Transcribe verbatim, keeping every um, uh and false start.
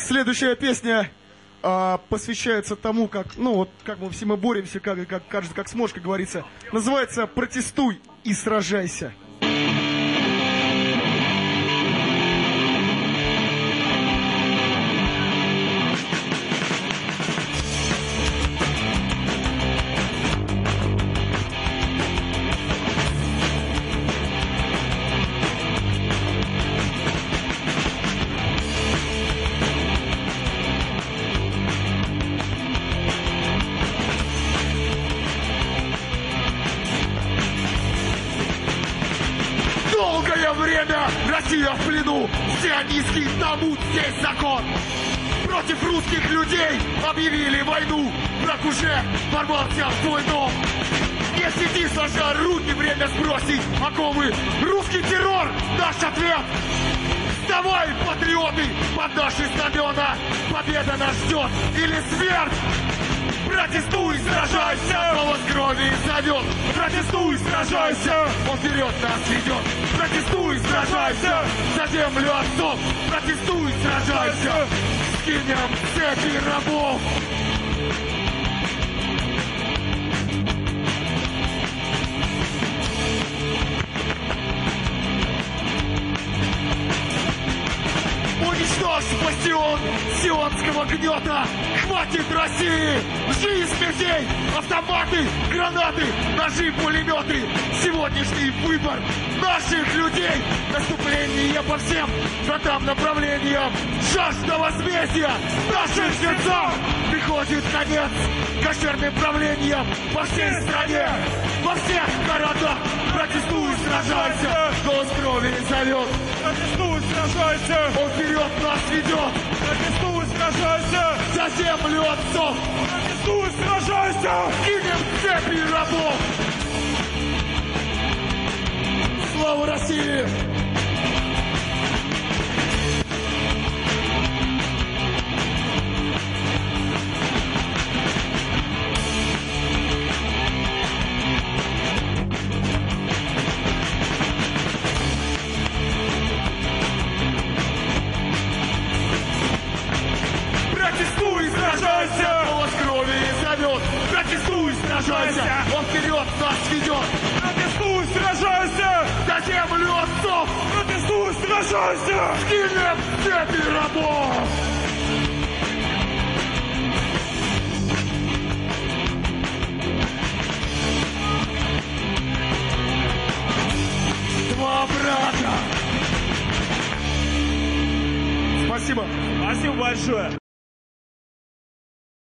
Следующая песня а, посвящается тому, как, ну вот, как мы все мы боремся, как, как, кажется, как сможешь, как говорится. Называется «Протестуй и сражайся». Долгое время Россия в плену, сионистский табут, здесь закон. Против русских людей объявили войну, враг уже ворвался в твой дом. Не сиди сложа руки, время сбросить оковы. Русский террор, наш ответ. Вставай, патриоты, под наши знамена. Победа нас ждет или смерть. Протестуй, сражайся, голос крови зовет. Протестуй, сражайся, он вперед нас ведет. Протестуй, сражайся, за землю отцов. Протестуй, сражайся, скинем цепи рабов. Уничтожь бастион сионского гнета. Хватит России! Жизнь людей! Автоматы, гранаты, ножи, пулеметы. Сегодняшний выбор наших людей. Наступление по всем фронтам, направлениям. Жажда возмездия нашим сердцам. Приходит конец кошерным правлением по всей стране, во всех городах. Протестуй, сражайся, голос крови зовет. Протестуй, сражайся, он вперед нас ведет. Протестуй, сражайся, за землю отцов. Протестуй, сражайся, кинем цепи рабов. Слава России! Протестуй, сражайся, голос крови зовет. Протестуй, сражайся, он вперед нас ведет. Протестуй, сражайся, за землю отцов. Протестуй, сражайся, скинем цепи рабов. Два брата. Спасибо. Спасибо большое.